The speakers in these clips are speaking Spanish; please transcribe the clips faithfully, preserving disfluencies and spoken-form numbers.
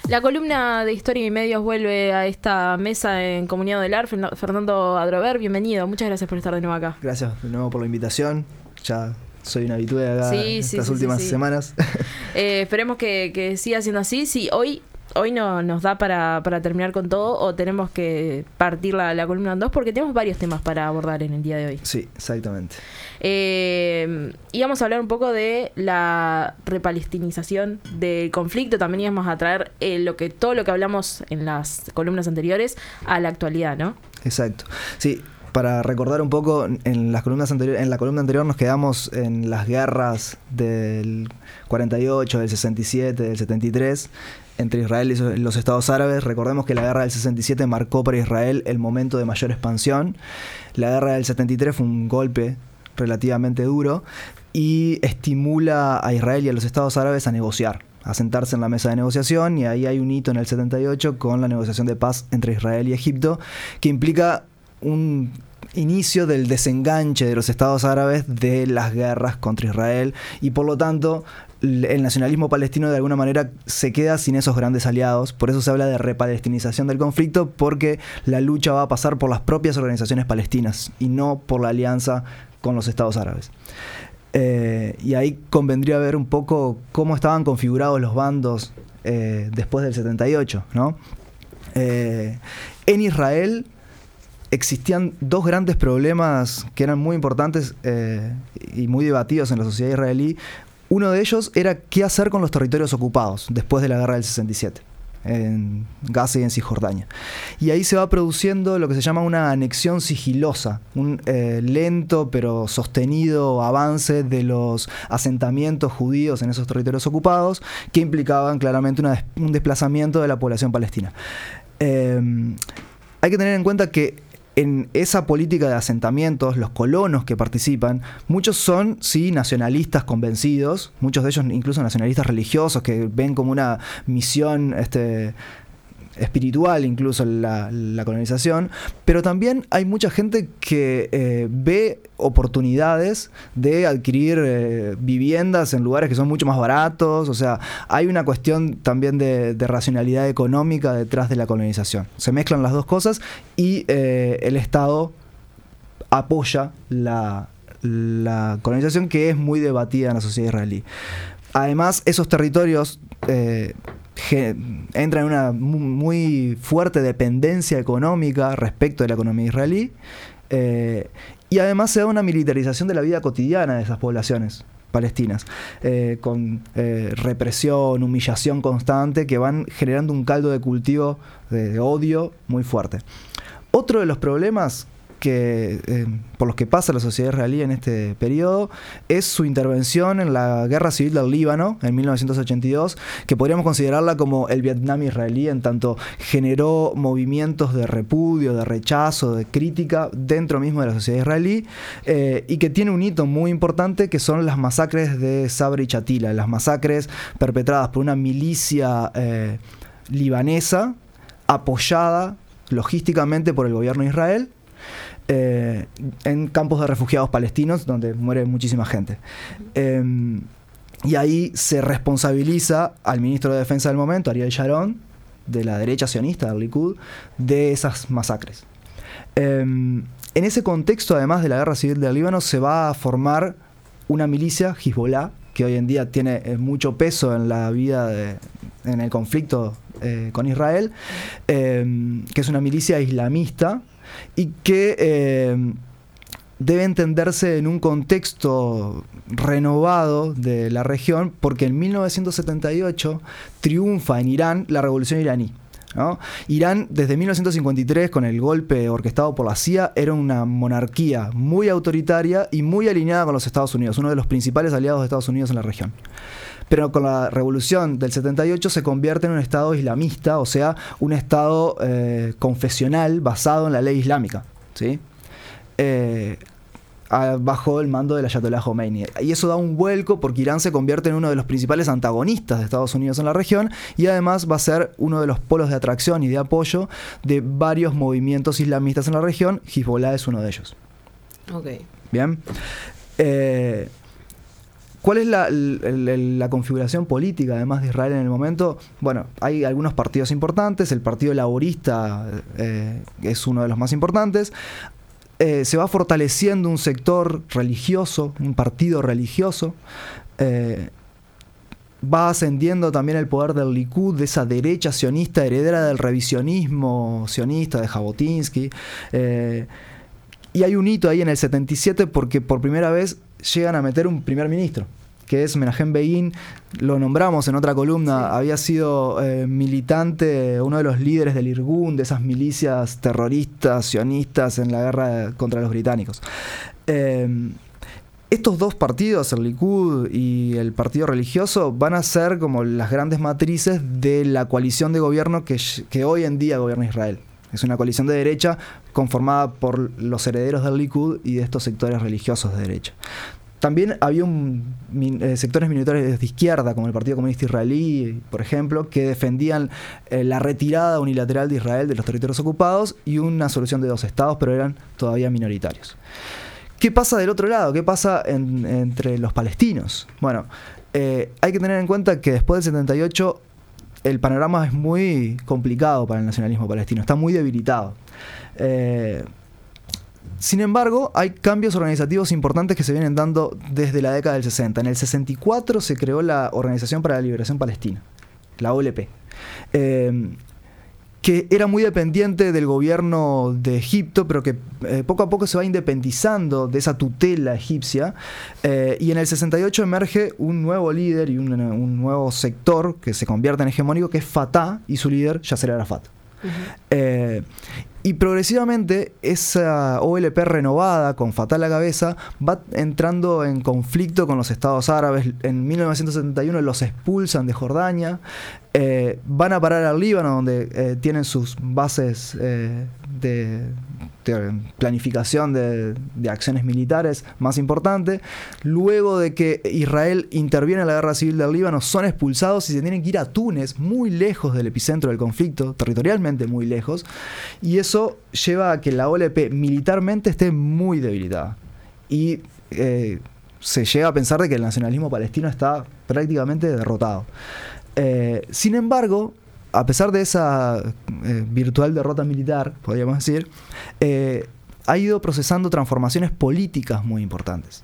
La columna de Historia y Medios vuelve a esta mesa en Comunidad del A R. Fernando Adrover, bienvenido. Muchas gracias por estar de nuevo acá. Gracias de nuevo por la invitación. Ya soy una habitué acá sí, estas sí, sí, últimas sí, sí. semanas. Eh, esperemos que, que siga siendo así. Sí, hoy, hoy no nos da para, para terminar con todo, o tenemos que partir la, la columna en dos, porque tenemos varios temas para abordar en el día de hoy. Sí, exactamente. Eh, íbamos a hablar un poco de la repalestinización del conflicto. También íbamos a traer eh, lo que, todo lo que hablamos en las columnas anteriores a la actualidad, ¿no? Exacto. Sí, para recordar un poco, en las columnas anteriores, en la columna anterior nos quedamos en las guerras del cuarenta y ocho, del sesenta y siete, del setenta y tres entre Israel y los Estados Árabes. Recordemos que la guerra del sesenta y siete marcó para Israel el momento de mayor expansión. La guerra del setenta y tres fue un golpe relativamente duro y estimula a Israel y a los Estados Árabes a negociar, a sentarse en la mesa de negociación, y ahí hay un hito en el setenta y ocho con la negociación de paz entre Israel y Egipto, que implica un inicio del desenganche de los Estados Árabes de las guerras contra Israel, y por lo tanto el nacionalismo palestino de alguna manera se queda sin esos grandes aliados. Por eso se habla de repalestinización del conflicto, porque la lucha va a pasar por las propias organizaciones palestinas y no por la alianza con los Estados Árabes. Eh, y ahí convendría ver un poco cómo estaban configurados los bandos eh, después del setenta y ocho, ¿no? Eh, en Israel existían dos grandes problemas que eran muy importantes eh, y muy debatidos en la sociedad israelí. Uno de ellos era qué hacer con los territorios ocupados después de la guerra del sesenta y siete, en Gaza y en Cisjordania. Y ahí se va produciendo lo que se llama una anexión sigilosa, un eh, lento pero sostenido avance de los asentamientos judíos en esos territorios ocupados, que implicaban claramente una des- un desplazamiento de la población palestina. Eh, hay que tener en cuenta que en esa política de asentamientos, los colonos que participan, muchos son, sí, nacionalistas convencidos, muchos de ellos incluso nacionalistas religiosos, que ven como una misión este, espiritual incluso la, la colonización, pero también hay mucha gente que eh, ve oportunidades de adquirir eh, viviendas en lugares que son mucho más baratos. O sea, hay una cuestión también de, de racionalidad económica detrás de la colonización. Se mezclan las dos cosas y eh, el Estado apoya la, la colonización, que es muy debatida en la sociedad israelí. Además, esos territorios eh, entra en una muy fuerte dependencia económica respecto de la economía israelí, eh, y además se da una militarización de la vida cotidiana de esas poblaciones palestinas, eh, con eh, represión, humillación constante, que van generando un caldo de cultivo de, de odio muy fuerte. Otro de los problemas que, eh, por los que pasa la sociedad israelí en este periodo es su intervención en la guerra civil del Líbano en mil novecientos ochenta y dos, que podríamos considerarla como el Vietnam israelí, en tanto generó movimientos de repudio, de rechazo, de crítica dentro mismo de la sociedad israelí, eh, y que tiene un hito muy importante, que son las masacres de Sabra y Shatila, las masacres perpetradas por una milicia eh, libanesa apoyada logísticamente por el gobierno de Israel, Eh, en campos de refugiados palestinos donde muere muchísima gente. Eh, y ahí se responsabiliza al ministro de Defensa del momento, Ariel Sharon, de la derecha sionista del Likud, de esas masacres. Eh, en ese contexto, además de la guerra civil del Líbano, se va a formar una milicia, Hezbollah, que hoy en día tiene eh, mucho peso en la vida, de, en el conflicto eh, con Israel, eh, que es una milicia islamista, y que eh, debe entenderse en un contexto renovado de la región, porque en mil novecientos setenta y ocho triunfa en Irán la revolución iraní, ¿no? Irán, desde mil novecientos cincuenta y tres, con el golpe orquestado por la C I A, era una monarquía muy autoritaria y muy alineada con los Estados Unidos, uno de los principales aliados de Estados Unidos en la región. Pero con la revolución del setenta y ocho se convierte en un estado islamista, o sea, un estado eh, confesional basado en la ley islámica, ¿sí? Eh, a, bajo el mando del Ayatollah Khomeini. Y eso da un vuelco, porque Irán se convierte en uno de los principales antagonistas de Estados Unidos en la región, y además va a ser uno de los polos de atracción y de apoyo de varios movimientos islamistas en la región. Hezbollah es uno de ellos. Ok. Bien. Eh, ¿Cuál es la, la, la configuración política, además de Israel en el momento? Bueno, hay algunos partidos importantes. El Partido Laborista eh, es uno de los más importantes. Eh, se va fortaleciendo un sector religioso, un partido religioso. Eh, va ascendiendo también el poder del Likud, de esa derecha sionista heredera del revisionismo sionista de Jabotinsky. Eh, y hay un hito ahí en el setenta y siete porque por primera vez llegan a meter un primer ministro, que es Menachem Begin. Lo nombramos en otra columna. Sí. Había sido eh, militante, uno de los líderes del Irgun, de esas milicias terroristas, sionistas en la guerra contra los británicos. Eh, estos dos partidos, el Likud y el partido religioso, van a ser como las grandes matrices de la coalición de gobierno que, que hoy en día gobierna Israel. Es una coalición de derecha conformada por los herederos del Likud y de estos sectores religiosos de derecha. También había un, eh, sectores minoritarios de izquierda, como el Partido Comunista Israelí, por ejemplo, que defendían eh, la retirada unilateral de Israel de los territorios ocupados y una solución de dos estados, pero eran todavía minoritarios. ¿Qué pasa del otro lado? ¿Qué pasa en, entre los palestinos? Bueno, eh, hay que tener en cuenta que después del setenta y ocho el panorama es muy complicado para el nacionalismo palestino, está muy debilitado. Eh, sin embargo, hay cambios organizativos importantes que se vienen dando desde la década del sesenta. En el sesenta y cuatro se creó la Organización para la Liberación Palestina, la O L P, eh, que era muy dependiente del gobierno de Egipto, pero que eh, poco a poco se va independizando de esa tutela egipcia, eh, y en el sesenta y ocho emerge un nuevo líder y un, un nuevo sector que se convierte en hegemónico, que es Fatah, y su líder Yasser Arafat. Uh-huh. eh, y progresivamente esa O L P renovada, con Fatah a la cabeza, va entrando en conflicto con los estados árabes. En mil novecientos setenta y uno los expulsan de Jordania, eh, van a parar al Líbano, donde eh, tienen sus bases eh, de, de planificación de, de acciones militares más importantes. Luego de que Israel interviene en la guerra civil del Líbano, son expulsados y se tienen que ir a Túnez, muy lejos del epicentro del conflicto, territorialmente muy lejos, y eso lleva a que la O L P militarmente esté muy debilitada. Y eh, se llega a pensar de que el nacionalismo palestino está prácticamente derrotado. Eh, sin embargo, a pesar de esa eh, virtual derrota militar, podríamos decir, eh, ha ido procesando transformaciones políticas muy importantes.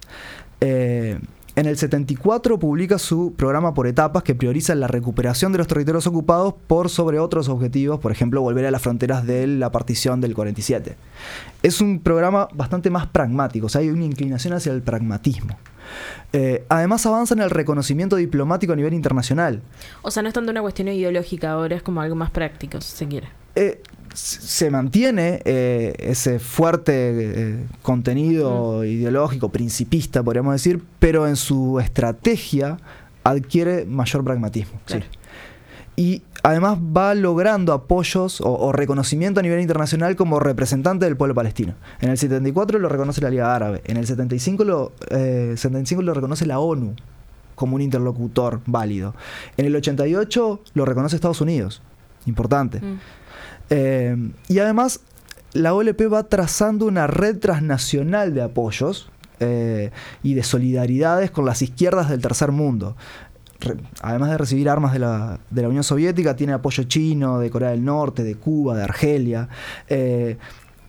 Eh, en el setenta y cuatro publica su programa por etapas, que prioriza la recuperación de los territorios ocupados por sobre otros objetivos, por ejemplo, volver a las fronteras de la partición del cuarenta y siete. Es un programa bastante más pragmático, o sea, hay una inclinación hacia el pragmatismo. Eh, además avanza en el reconocimiento diplomático a nivel internacional. O sea, no es tanto una cuestión ideológica ahora, es como algo más práctico, si se quiere. Eh, se mantiene eh, ese fuerte eh, contenido mm. ideológico, principista, podríamos decir, pero en su estrategia adquiere mayor pragmatismo. Claro. Sí. Y además va logrando apoyos o, o reconocimiento a nivel internacional como representante del pueblo palestino. En el setenta y cuatro lo reconoce la Liga Árabe, en el setenta y cinco lo, eh, setenta y cinco lo reconoce la ONU como un interlocutor válido. En el ochenta y ocho lo reconoce Estados Unidos, importante. Mm. Eh, y además la O L P va trazando una red transnacional de apoyos eh, y de solidaridades con las izquierdas del tercer mundo. Además de recibir armas de la, de la Unión Soviética, tiene apoyo chino, de Corea del Norte, de Cuba, de Argelia, eh,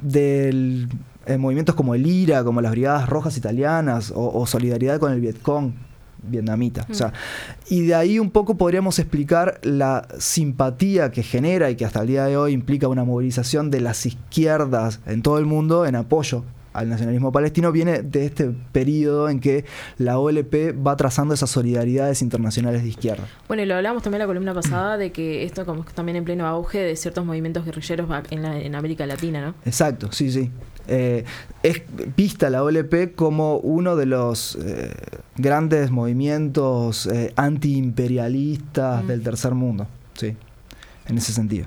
de eh, movimientos como el I R A, como las Brigadas Rojas Italianas, o, o solidaridad con el Vietcong vietnamita. Mm. O sea, y de ahí un poco podríamos explicar la simpatía que genera y que hasta el día de hoy implica una movilización de las izquierdas en todo el mundo en apoyo al nacionalismo palestino. Viene de este periodo en que la O L P va trazando esas solidaridades internacionales de izquierda. Bueno, y lo hablábamos también en la columna pasada de que esto como también en pleno auge de ciertos movimientos guerrilleros en, la, en América Latina, ¿no? Exacto, sí, sí. Eh, es vista la O L P como uno de los eh, grandes movimientos eh, antiimperialistas mm. del tercer mundo, sí, en ese sentido.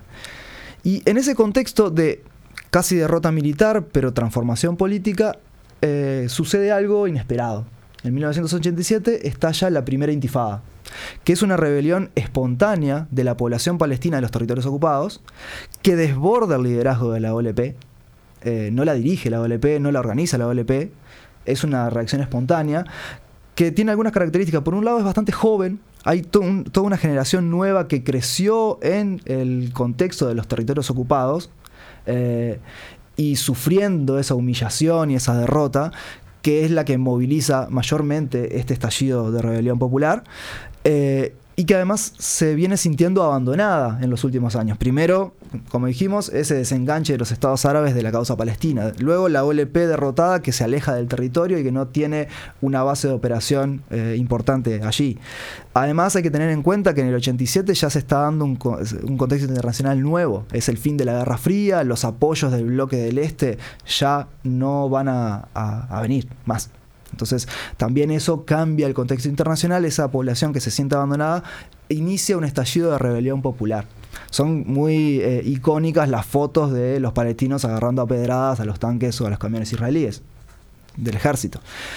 Y en ese contexto de casi derrota militar, pero transformación política, eh, sucede algo inesperado. En mil novecientos ochenta y siete estalla la primera intifada, que es una rebelión espontánea de la población palestina de los territorios ocupados, que desborda el liderazgo de la O L P. Eh, no la dirige la O L P, no la organiza la O L P, es una reacción espontánea que tiene algunas características. Por un lado es bastante joven, hay to un, toda una generación nueva que creció en el contexto de los territorios ocupados eh, y sufriendo esa humillación y esa derrota, que es la que moviliza mayormente este estallido de rebelión popular, eh, y que además se viene sintiendo abandonada en los últimos años. Primero, como dijimos, ese desenganche de los estados árabes de la causa palestina. Luego la O L P derrotada, que se aleja del territorio y que no tiene una base de operación eh, importante allí. Además hay que tener en cuenta que en el ochenta y siete ya se está dando un, un contexto internacional nuevo. Es el fin de la Guerra Fría, los apoyos del bloque del Este ya no van a, a, a venir más. Entonces también eso cambia el contexto internacional. Esa población que se siente abandonada inicia un estallido de rebelión popular. Son muy eh, icónicas las fotos de los palestinos agarrando a pedradas a los tanques o a los camiones israelíes del ejército.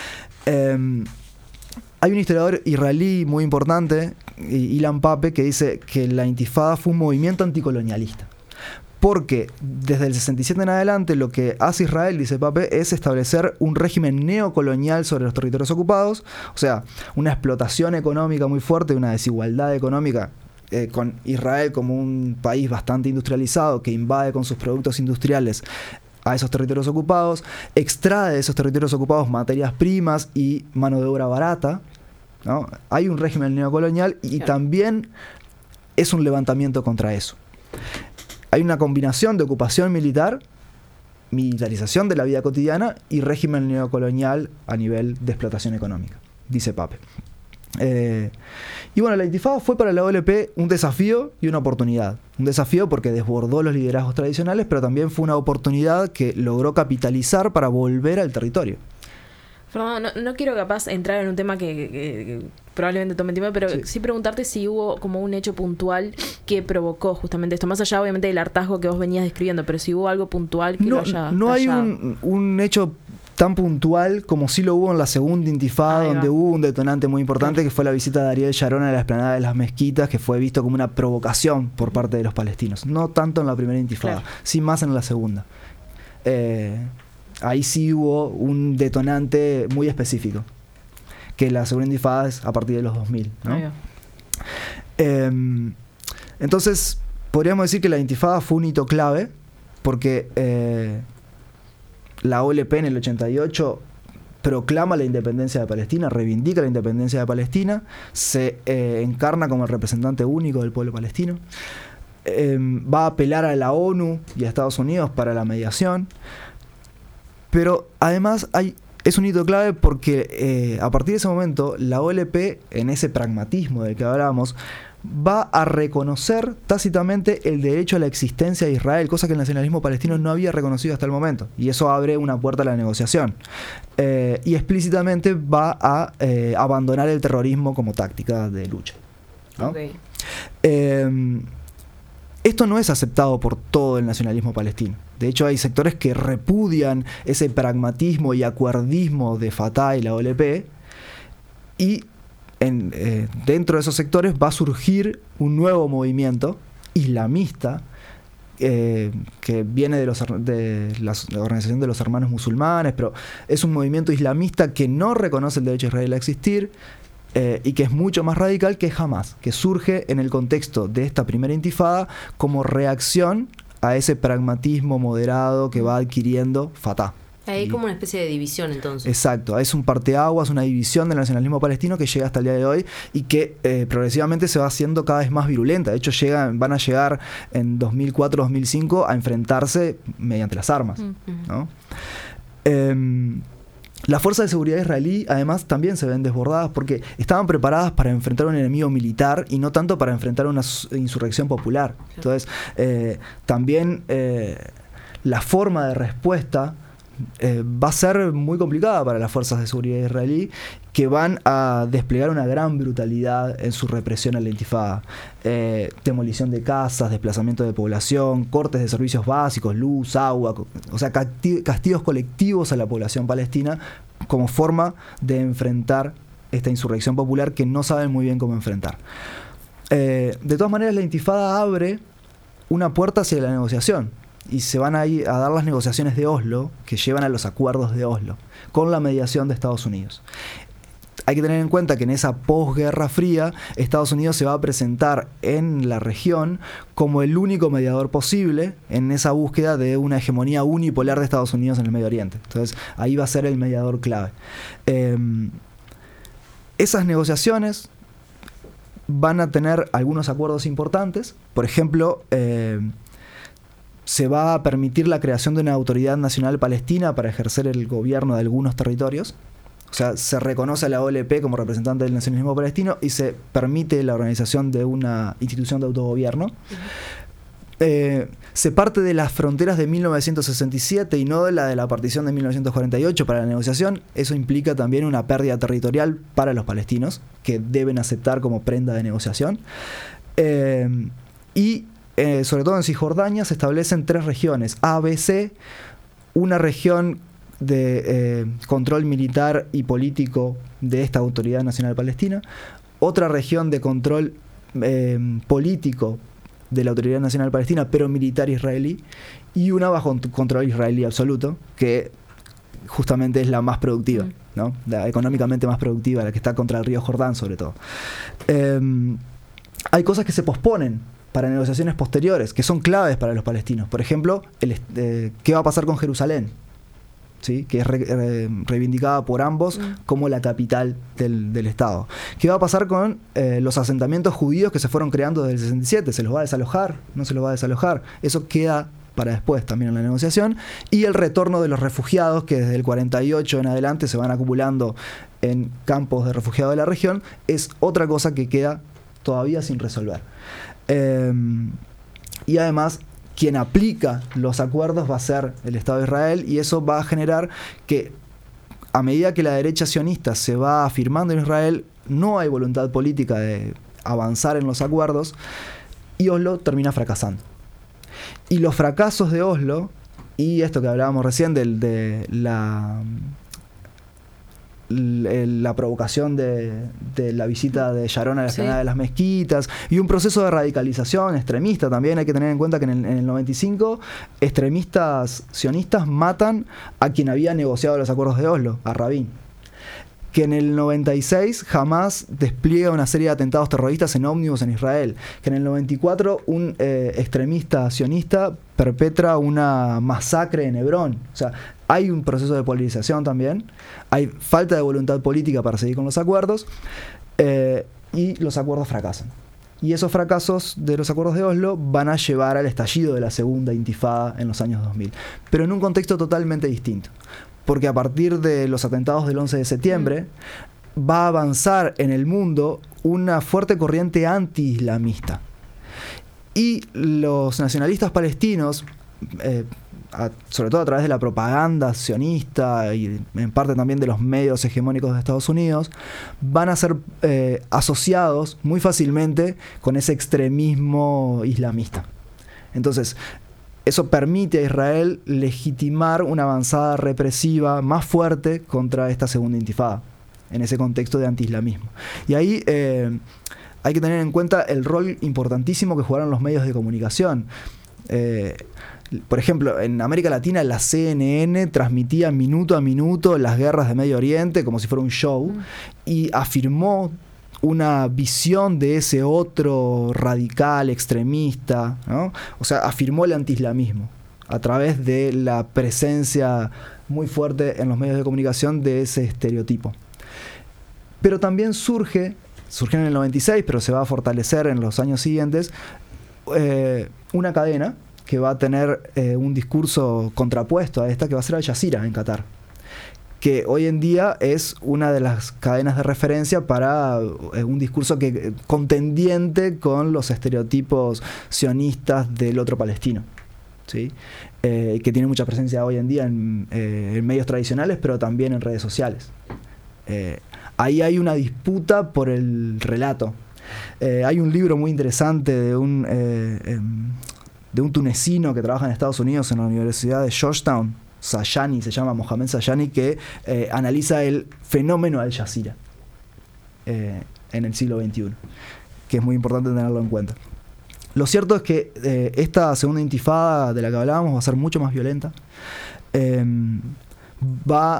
Eh, hay un historiador israelí muy importante, Ilan Pappé, que dice que la Intifada fue un movimiento anticolonialista. Porque desde el sesenta y siete en adelante lo que hace Israel, dice Pappé, es establecer un régimen neocolonial sobre los territorios ocupados, o sea, una explotación económica muy fuerte, una desigualdad económica, eh, con Israel como un país bastante industrializado que invade con sus productos industriales a esos territorios ocupados, extrae de esos territorios ocupados materias primas y mano de obra barata, ¿no? Hay un régimen neocolonial y claro, también es un levantamiento contra eso. Hay una combinación de ocupación militar, militarización de la vida cotidiana y régimen neocolonial a nivel de explotación económica, dice Pappé. Eh, y bueno, la Intifada fue para la O L P un desafío y una oportunidad. Un desafío porque desbordó los liderazgos tradicionales, pero también fue una oportunidad que logró capitalizar para volver al territorio. Fernando, no, no quiero capaz entrar en un tema que, que, que probablemente tome tiempo, pero sí. sí preguntarte si hubo como un hecho puntual que provocó justamente esto, más allá obviamente del hartazgo que vos venías describiendo, pero si hubo algo puntual que no, lo haya No hay haya... un, un hecho tan puntual como sí lo hubo en la segunda Intifada, donde hubo un detonante muy importante, claro, que fue la visita de Ariel Sharon a la explanada de las mezquitas, que fue visto como una provocación por parte de los palestinos. No tanto en la primera Intifada, claro, sí más en la segunda. Eh... Ahí sí hubo un detonante muy específico, que la segunda Intifada es a partir de los dos mil, ¿no? Eh, entonces, podríamos decir que la Intifada fue un hito clave, porque eh, la O L P en el ochenta y ocho proclama la independencia de Palestina, reivindica la independencia de Palestina, se eh, encarna como el representante único del pueblo palestino, eh, va a apelar a la ONU y a Estados Unidos para la mediación. Pero además hay, es un hito clave porque eh, a partir de ese momento la O L P, en ese pragmatismo del que hablábamos, va a reconocer tácitamente el derecho a la existencia de Israel, cosa que el nacionalismo palestino no había reconocido hasta el momento. Y eso abre una puerta a la negociación. Eh, y explícitamente va a eh, abandonar el terrorismo como táctica de lucha, ¿no? Okay. Eh, Esto no es aceptado por todo el nacionalismo palestino. De hecho, hay sectores que repudian ese pragmatismo y acuerdismo de Fatah y la O L P, y en, eh, dentro de esos sectores va a surgir un nuevo movimiento islamista eh, que viene de, los, de la Organización de los Hermanos Musulmanes, pero es un movimiento islamista que no reconoce el derecho de Israel a existir, Eh, y que es mucho más radical que Hamas, que surge en el contexto de esta primera Intifada como reacción a ese pragmatismo moderado que va adquiriendo Fatah. Hay y, como una especie de división entonces. Exacto, es un parteaguas, una división del nacionalismo palestino que llega hasta el día de hoy y que eh, progresivamente se va haciendo cada vez más virulenta. De hecho, llegan, van a llegar en dos mil cuatro dos mil cinco a enfrentarse mediante las armas, uh-huh, ¿no? Eh, Las fuerzas de seguridad israelí, además, también se ven desbordadas porque estaban preparadas para enfrentar un enemigo militar y no tanto para enfrentar una insurrección popular. Entonces, eh, también eh, la forma de respuesta eh, va a ser muy complicada para las fuerzas de seguridad israelí, que van a desplegar una gran brutalidad en su represión a la Intifada. Eh, demolición de casas, desplazamiento de población, cortes de servicios básicos, luz, agua, o sea, castigos colectivos a la población palestina como forma de enfrentar esta insurrección popular que no saben muy bien cómo enfrentar. Eh, de todas maneras, la Intifada abre una puerta hacia la negociación y se van a, ir a dar las negociaciones de Oslo, que llevan a los acuerdos de Oslo, con la mediación de Estados Unidos. hay que tener en cuenta que en esa posguerra fría, Estados Unidos se va a presentar en la región como el único mediador posible en esa búsqueda de una hegemonía unipolar de Estados Unidos en el Medio Oriente. Entonces, ahí va a ser el mediador clave. Eh, esas negociaciones van a tener algunos acuerdos importantes. Por ejemplo, eh, se va a permitir la creación de una autoridad nacional palestina para ejercer el gobierno de algunos territorios. O sea, se reconoce a la O L P como representante del nacionalismo palestino y se permite la organización de una institución de autogobierno. Uh-huh. Eh, se parte de las fronteras de mil novecientos sesenta y siete y no de la de la partición de mil novecientos cuarenta y ocho para la negociación. Eso implica también una pérdida territorial para los palestinos, que deben aceptar como prenda de negociación. Eh, y eh, sobre todo en Cisjordania se establecen tres regiones, A, B, C, una región de eh, control militar y político de esta Autoridad Nacional Palestina, otra región de control eh, político de la Autoridad Nacional Palestina, pero militar israelí, y una bajo control israelí absoluto, que justamente es la más productiva, ¿no? La económicamente más productiva, la que está contra el río Jordán sobre todo. Eh, hay cosas que se posponen para negociaciones posteriores, que son claves para los palestinos. Por ejemplo, el, eh, ¿qué va a pasar con Jerusalén? ¿Sí? Que es re, re, reivindicada por ambos mm. como la capital del, del Estado. ¿Qué va a pasar con eh, los asentamientos judíos que se fueron creando desde el sesenta y siete? ¿Se los va a desalojar? ¿No se los va a desalojar? Eso queda para después también en la negociación. Y el retorno de los refugiados, que desde el cuarenta y ocho en adelante se van acumulando en campos de refugiados de la región, es otra cosa que queda todavía sin resolver. Eh, y además, quien aplica los acuerdos va a ser el Estado de Israel, y eso va a generar que a medida que la derecha sionista se va afirmando en Israel, no hay voluntad política de avanzar en los acuerdos, y Oslo termina fracasando. Y los fracasos de Oslo, y esto que hablábamos recién de, de la, la provocación de, de la visita de Sharon a la explanada sí. de las mezquitas, y un proceso de radicalización extremista también. Hay que tener en cuenta que en el, en el noventa y cinco extremistas sionistas matan a quien había negociado los acuerdos de Oslo, a Rabin. Que en el noventa y seis Hamas despliega una serie de atentados terroristas en ómnibus en Israel. Que en el noventa y cuatro un eh, extremista sionista perpetra una masacre en Hebrón. O sea, hay un proceso de polarización también. Hay falta de voluntad política para seguir con los acuerdos. Eh, y los acuerdos fracasan. Y esos fracasos de los acuerdos de Oslo van a llevar al estallido de la segunda intifada en los años dos mil. Pero en un contexto totalmente distinto. Porque a partir de los atentados del once de septiembre va a avanzar en el mundo una fuerte corriente anti-islamista. Y los nacionalistas palestinos, eh, a, sobre todo a través de la propaganda sionista y en parte también de los medios hegemónicos de Estados Unidos, van a ser eh, asociados muy fácilmente con ese extremismo islamista. Entonces, eso permite a Israel legitimar una avanzada represiva más fuerte contra esta segunda intifada, en ese contexto de antiislamismo. Y ahí eh, hay que tener en cuenta el rol importantísimo que jugaron los medios de comunicación. Eh, por ejemplo, en América Latina la C N N transmitía minuto a minuto las guerras de Medio Oriente como si fuera un show, mm. y afirmó una visión de ese otro radical, extremista, ¿no? O sea, afirmó el antiislamismo a través de la presencia muy fuerte en los medios de comunicación de ese estereotipo. Pero también surge, surge en el noventa y seis, pero se va a fortalecer en los años siguientes, eh, una cadena que va a tener eh, un discurso contrapuesto a esta, que va a ser Al Jazeera en Qatar, que hoy en día es una de las cadenas de referencia para un discurso que contendiente con los estereotipos sionistas del otro palestino, ¿sí? Eh, que tiene mucha presencia hoy en día en, eh, en medios tradicionales, pero también en redes sociales. Eh, ahí hay una disputa por el relato. Eh, hay un libro muy interesante de un, eh, eh, de un tunecino que trabaja en Estados Unidos en la Universidad de Georgetown, Sayani, se llama Mohamed Sayani, que eh, analiza el fenómeno Al Jazeera eh, en el siglo veintiuno, que es muy importante tenerlo en cuenta. Lo cierto es que eh, esta segunda intifada de la que hablábamos va a ser mucho más violenta, eh, va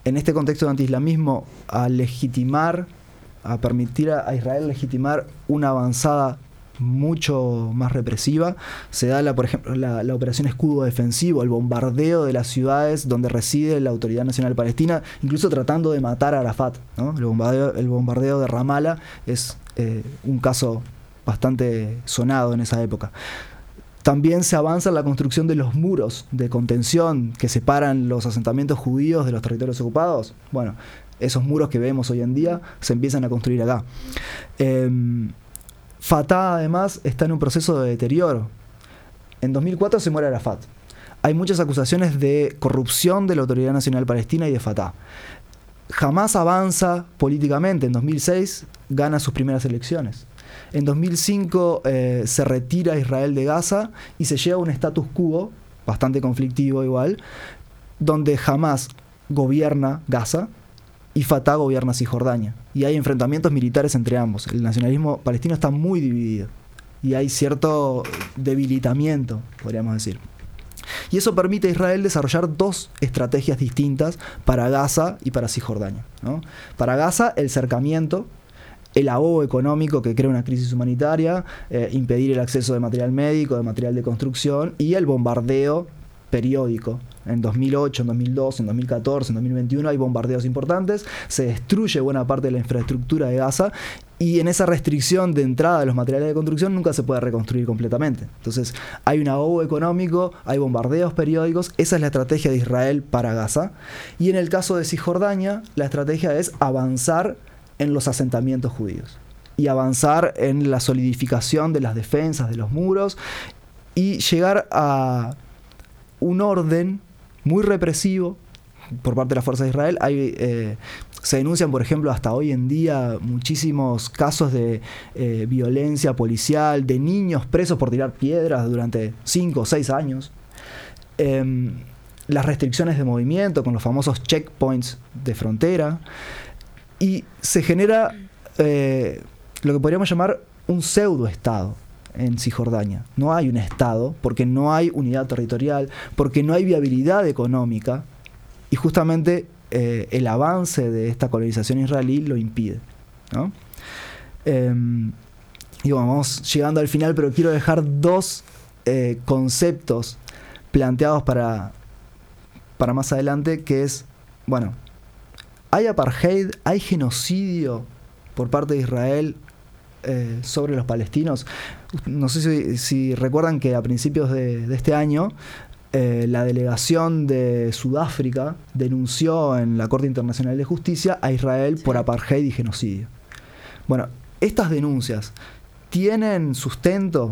en este contexto de antiislamismo, a legitimar, a permitir a Israel legitimar una avanzada mucho más represiva. Se da, la, por ejemplo, la, la operación escudo defensivo, el bombardeo de las ciudades donde reside la Autoridad Nacional Palestina, incluso tratando de matar a Arafat, ¿no? El bombardeo, el bombardeo de Ramallah es eh, un caso bastante sonado en esa época. También se avanza en la construcción de los muros de contención que separan los asentamientos judíos de los territorios ocupados. Bueno, esos muros que vemos hoy en día se empiezan a construir acá. Eh, Fatah, además, está en un proceso de deterioro. En dos mil cuatro se muere Arafat. Hay muchas acusaciones de corrupción de la Autoridad Nacional Palestina y de Fatah. Jamás avanza políticamente. En dos mil seis gana sus primeras elecciones. En dos mil cinco eh, se retira Israel de Gaza y se llega a un status quo, bastante conflictivo igual, donde Hamas gobierna Gaza y Fatah gobierna Cisjordania. Y hay enfrentamientos militares entre ambos. El nacionalismo palestino está muy dividido. Y hay cierto debilitamiento, podríamos decir. Y eso permite a Israel desarrollar dos estrategias distintas para Gaza y para Cisjordania, ¿no? Para Gaza, el cercamiento, el ahogo económico que crea una crisis humanitaria, eh, impedir el acceso de material médico, de material de construcción, y el bombardeo periódico. En dos mil ocho, en dos mil doce, en dos mil catorce, en dos mil veintiuno hay bombardeos importantes, se destruye buena parte de la infraestructura de Gaza y en esa restricción de entrada de los materiales de construcción nunca se puede reconstruir completamente. Entonces hay un ahogo económico, hay bombardeos periódicos, esa es la estrategia de Israel para Gaza. Y en el caso de Cisjordania, la estrategia es avanzar en los asentamientos judíos y avanzar en la solidificación de las defensas de los muros y llegar a un orden muy represivo por parte de las fuerzas de Israel. Hay, eh, se denuncian, por ejemplo, hasta hoy en día muchísimos casos de eh, violencia policial, de niños presos por tirar piedras durante cinco o seis años. Eh, las restricciones de movimiento con los famosos checkpoints de frontera. Y se genera eh, lo que podríamos llamar un pseudo-estado en Cisjordania. No hay un Estado, porque no hay unidad territorial, porque no hay viabilidad económica, y justamente eh, el avance de esta colonización israelí lo impide, ¿no? Eh, y bueno, vamos llegando al final, pero quiero dejar dos eh, conceptos planteados para, para más adelante, que es, bueno, hay apartheid, hay genocidio por parte de Israel Eh, sobre los palestinos. No sé si, si recuerdan que a principios de, de este año eh, la delegación de Sudáfrica denunció en la Corte Internacional de Justicia a Israel, sí, por apartheid y genocidio. Bueno, estas denuncias tienen sustento.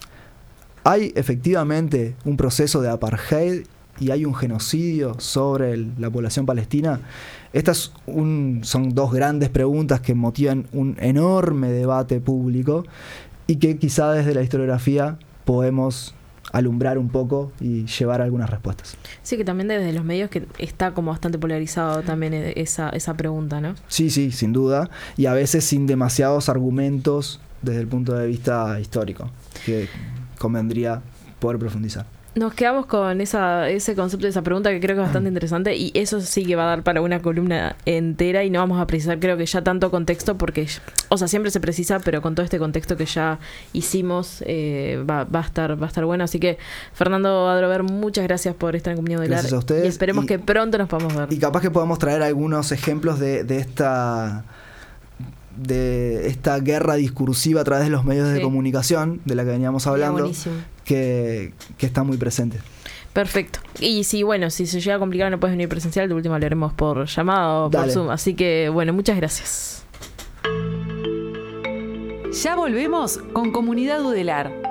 ¿Hay efectivamente un proceso de apartheid y hay un genocidio sobre el, la población palestina? Estas un, son dos grandes preguntas que motivan un enorme debate público y que quizá desde la historiografía podemos alumbrar un poco y llevar algunas respuestas. Sí, que también desde los medios que está como bastante polarizado también esa, esa pregunta, ¿no? Sí, sí, sin duda. Y a veces sin demasiados argumentos desde el punto de vista histórico, que convendría poder profundizar. Nos quedamos con esa, ese concepto de esa pregunta que creo que es bastante interesante, y eso sí que va a dar para una columna entera y no vamos a precisar creo que ya tanto contexto porque, o sea, siempre se precisa, pero con todo este contexto que ya hicimos eh, va, va a estar va a estar bueno. Así que, Fernando Adrover, muchas gracias por estar en Comunidad Modular. Gracias a ustedes. Y esperemos y, que pronto nos podamos ver. Y capaz que podamos traer algunos ejemplos de, de esta... de esta guerra discursiva a través de los medios, sí, de comunicación de la que veníamos hablando, que, que está muy presente. Perfecto. Y si, bueno, si se llega a complicar no puedes venir presencial, de última lo haremos por llamada o por Dale. Zoom. Así que, bueno, muchas gracias. Ya volvemos con Comunidad Udelar.